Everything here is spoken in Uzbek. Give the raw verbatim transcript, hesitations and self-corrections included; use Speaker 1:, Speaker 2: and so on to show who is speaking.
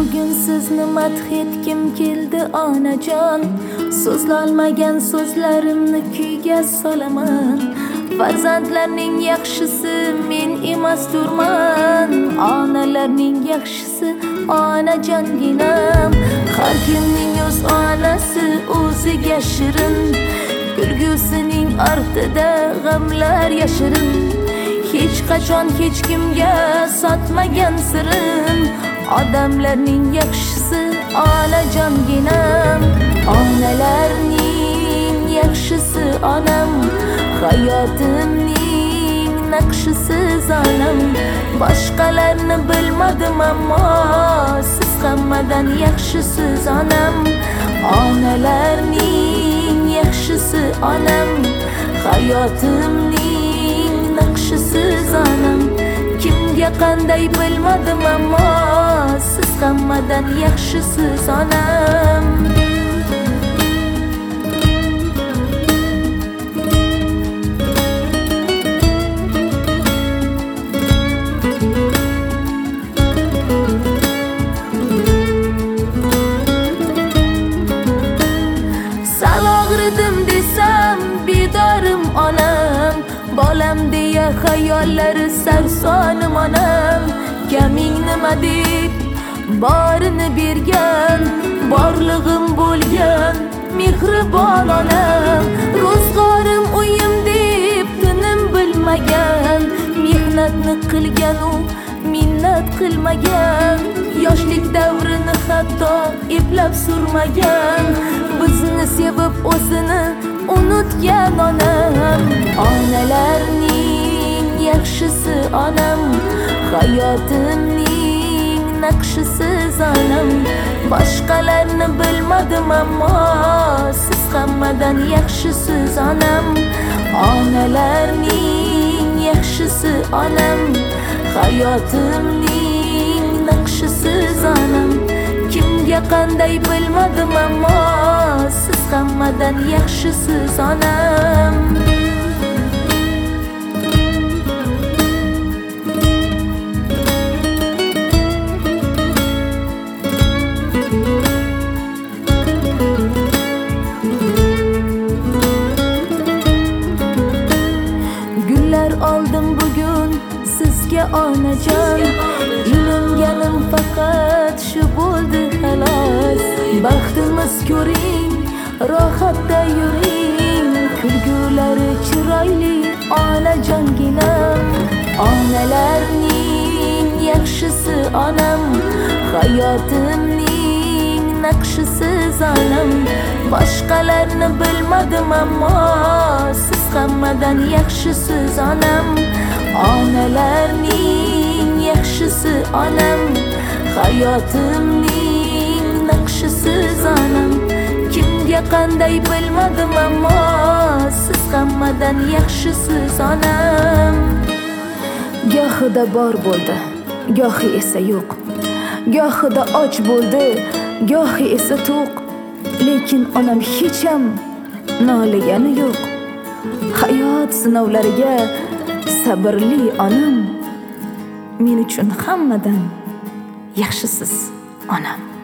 Speaker 1: bugun sizni madh etgim keldi onajon. So'zlolmagan so'zlarimni kuyga solaman. Farzandlarning yaxshisi men emasdirman. Onalarning yaxshisi onajonginam. Har kimning o'z onasi o'ziga shirin. Kulgusining ortida g'amlar yashirin. Hech qachon hech kimga sotmagan sirin. Odamlarning yaxshisi onajonginam. Onalarning yaxshisi onam. Hayotimning naqshisiz onam. Boshqalarni bilmadim ammo siz hammadan yaxshisiz onam. Onalarning yaxshisi onam. Hayotimning naqshisiz onam. Kimga qanday bilmadim ammo siz hammadan yaxshisiz onam. Desam bedorim onam. Bolam deya xayollari sarsonim onam. Kaming nima deb borini bergan, borlig'im bo'lgan mehribon onam. Ro'zg'orim uyim deb tinim bilmagan, mehnatni qilgan u minnat qilmagan. Yoshlik davrini hatto eplab surmagan. Bizni sevib o'zini unutgan onam. Onalarning yaxshisi onam. Hayotimning naqshisiz onam. Boshqalarni bilmadim ammo siz hammadan yaxshisiz onam. Onalarning yaxshisi onam. Hayotimning naqshisiz onam. Kimga qanday bilmadim ammo siz hammadan yaxshisiz onam. Gullar oldim bugun sizga onajon. Ilinganim faqat shu bo'ldi xolos. Baxtimiz ko'ring, rohatda yuring. Kulgulari chiroyli onajonginam. Onalarning yaxshisi onam. Hayotimning naqshisiz onam. Boshqalarni bilmadim ammo siz hammadan yaxshisiz onam. Onalarning yaxshisi onam. Hayotimning naqshisiz onam. Kimga qanday bilmadim ammo siz hammadan yaxshisiz onam. Gohida bor bo'ldi, gohi esa yo'q. Gohida och bo'ldi, gohi esa to'q. Lekin onam hech ham nolagani yo'q. Hayot sinovlariga sabrli onam. Men uchun hammadan yaxshisiz onam.